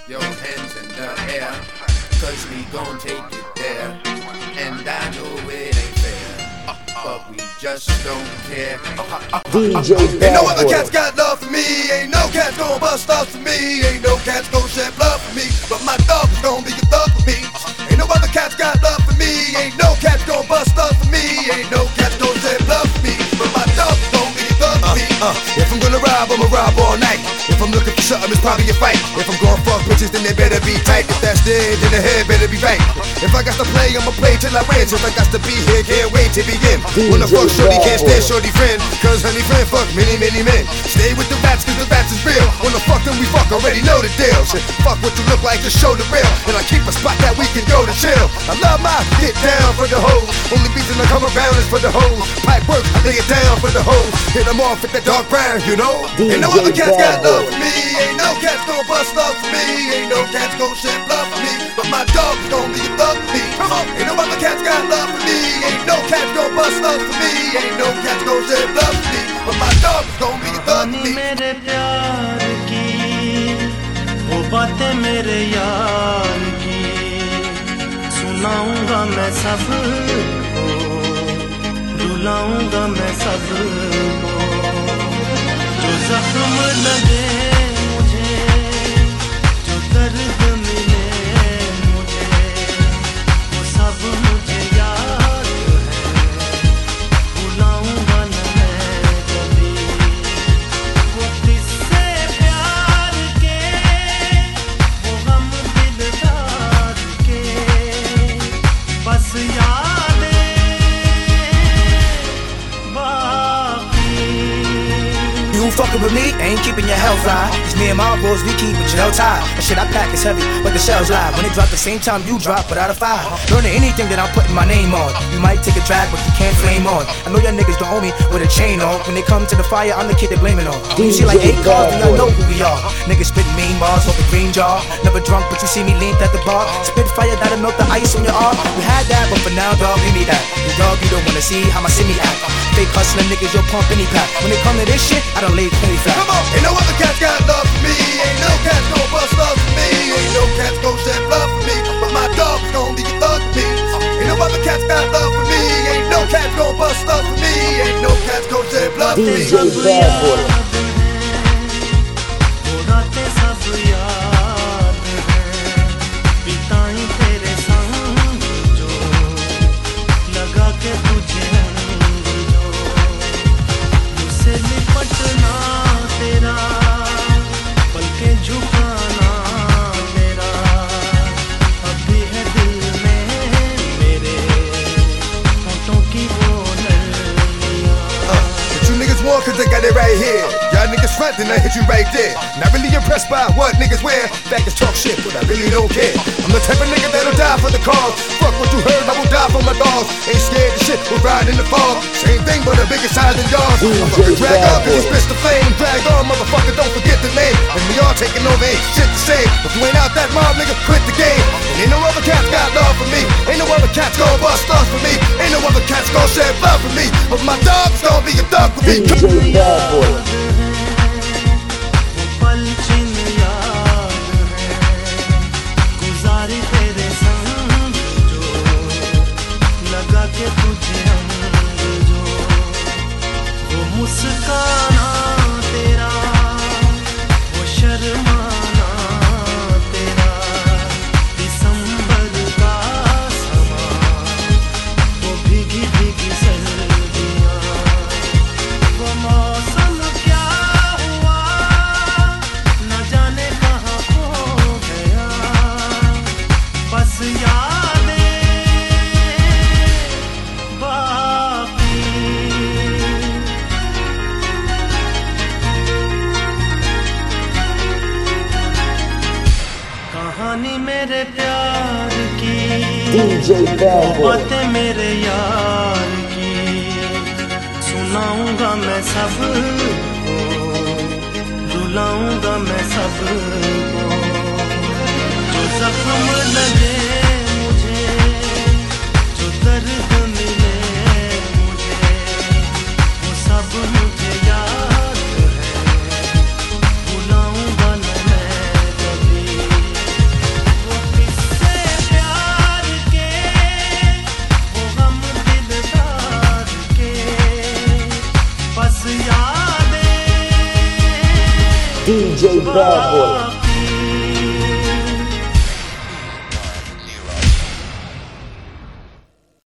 your hands in the air, cause we gon' take it there. And I know it ain't fair, but we just don't care. DJ Ain't no other cats got love for me. Ain't no cats gon' bust up for me. Ain't no cats gon' shed blood for me. But my dog is gon' be a thug for me. Ain't no other cats got love for me. Ain't no cats gon' bust up for me. Ain't no cats gon' shed blood for me. But my dog is gon' be a thug for me. If I'm gonna rob, I'ma rob all night. If I'm looking for something, it's probably a fight. If I'm gonna fuck bitches, then they better be tight. If that's dead, then the head better be right. If I got to play, I'ma play till I win. If I got to be here, can't wait to begin. Wanna fuck shorty, can't stand shorty friend. Cause honey friend fuck many, many men. Stay with the rats, cause the rats is real. Wanna fuck them, we fuck, already know the deal. Shit, fuck what you look like, just show the real. And I keep a spot that we can go to chill. I love my get down for the hoes. Only reason I come around is for the hoes. Pipe work, I lay it down for the hoes. Hit them off with that dark brown, you know. Ain't no other cats got love for me. Ain't no cats gon' bust love for me. Ain't no cats gon' shed blood for me. But my dog is gon' be a thug for me. Come on, ain't no other cats got love for me. Ain't no cats gon' bust love for me. Ain't no cats gon' shed blood for me. But my dog is gon' be a thug for me. मेरे प्यार की वो बातें मेरे यार की सुनाऊंगा मैं सबको, रुलाऊंगा मैं सबको। जो जख्म लगे मुझे, जो दर्द मिले मुझे, वो सब मुझे याद है। भुलाऊंगा न मैं कभी वो किस्से प्यार के, वो गम दिलदार के, बस यादें You fucking with me, ain't keeping your health right. It's me and my boys, we keep it gel tied. The shit I pack is heavy, but the shells live. When it drop the same time you drop, without a fire. Learning anything that I'm putting my name on. You might take a drag, but you can't flame on. I know your niggas don't owe me with a chain on. When they come to the fire, I'm the kid they blaming on. You see like 8 cars, then y'all know who we are. Niggas spitting mean bars, off the green jar. Never drunk, but you see me leaned at the bar. Spit fire that'll melt the ice on your arm. You had that, but for now, dog, give me that. You dog, you don't wanna see how my city act. Fake hustling niggas, you'll pump any pack. When it come to this shit, I don't lay plenty flat. Come on, ain't no other cats got love for me. Ain't no cats gon' bust love for me. Ain't no cats gon' shed blood for me. But my dog is gon' be a thug for me. Ain't no other cats got love for me. Ain't no cats gon' bust love for me. Ain't no cats gon' shed blood for me. DJ Bad Boy. वो रातें सब याद हैं, बिताई तेरे संग जो, लगा के तुझे रंग जो, मुझसे लिपटना तेरा, पलके झुकाना मेरा, अब भी है दिल में मेरे, होठों की वो नलियां। But you niggas want cause they got it right here. Y'all niggas front then I hit you right there. Not really impressed by what niggas wear. Back is talk shit but I really don't care. I'm the type of nigga that'll die for the cause. Fuck what you heard, I will die for my dogs. Ain't scared of shit, we'll ride in the fog. Same thing but a bigger size than y'all. I fucking drag up cause you spits the flame. Drag on motherfucker, don't forget the name. And we all taking over, ain't shit the same. If you ain't out that mob nigga, quit the game. And ain't no other cats got love for me. Ain't no other cats gon' bust stuff for me. Ain't no other cats gon' shed blood for me. But my dog's gon' be a thug for me. DJ Bad Boy. पल छिन याद है, गुजारी तेरे संग जो, लगा के तुझे रंग जो, वो मुस्काना तेरा, वो शर्माना तेरा, दिसंबर का समा, वो भीगी भीगी सर्दियाँ, वो मौसम क्या हुआ, न जाने कहाँ खो गया, बस यादें बाकी। कहानी मेरे प्यार की, DJ Bad Boy. बातें मेरे यार की, सुनाऊंगा मैं सबको, रुलाऊंगा मैं सबको। जो जख्म लगे मुझे, जो दर्द मिले मुझे, वो सब मुझे याद है। भुलाऊंगा न मैं कभी DJ Bad Boy.